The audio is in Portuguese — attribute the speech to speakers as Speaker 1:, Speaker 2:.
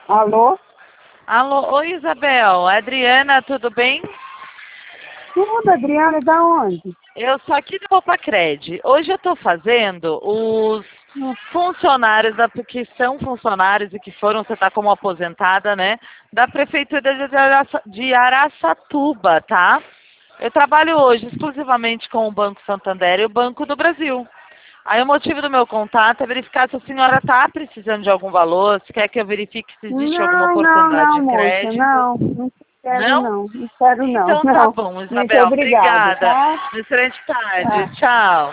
Speaker 1: Alô?
Speaker 2: Alô, oi Isabel, Adriana, tudo bem?
Speaker 1: Tudo, Adriana, da onde?
Speaker 2: Eu sou aqui do Copacred. Hoje eu estou fazendo os funcionários que são funcionários e que foram, você está como aposentada, né? Da Prefeitura de Araçatuba, tá? Eu trabalho hoje exclusivamente com o Banco Santander e o Banco do Brasil. Aí o motivo do meu contato é verificar se a senhora está precisando de algum valor, se quer que eu verifique se existe alguma oportunidade
Speaker 1: Não,
Speaker 2: de
Speaker 1: moça,
Speaker 2: crédito.
Speaker 1: não quero
Speaker 2: Não?
Speaker 1: não quero não,
Speaker 2: Então tá
Speaker 1: não.
Speaker 2: bom,
Speaker 1: Muito
Speaker 2: Isabel.
Speaker 1: obrigada,
Speaker 2: Obrigada.
Speaker 1: tá?
Speaker 2: Excelente tarde.
Speaker 1: Tá.
Speaker 2: Tchau.